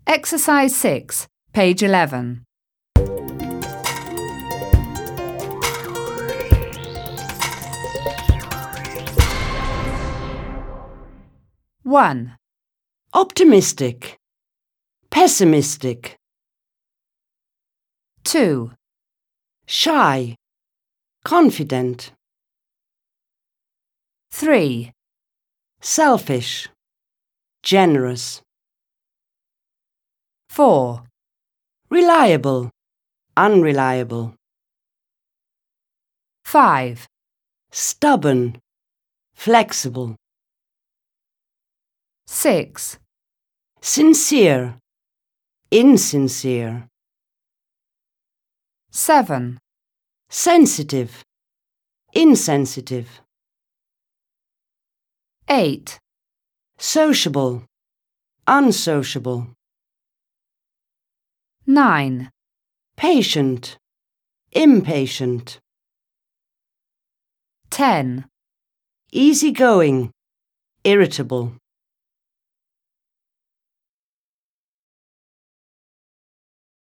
Exercise 6, page 11. One, Optimistic. Pessimistic. 2, Shy. Confident. 3, Selfish. Generous. 4, Reliable. Unreliable. 5, Stubborn. Flexible. 6, Sincere. Insincere. 7, Sensitive. Insensitive. 8, Sociable. Unsociable. 9, Patient. Impatient. 10, Easygoing. Irritable.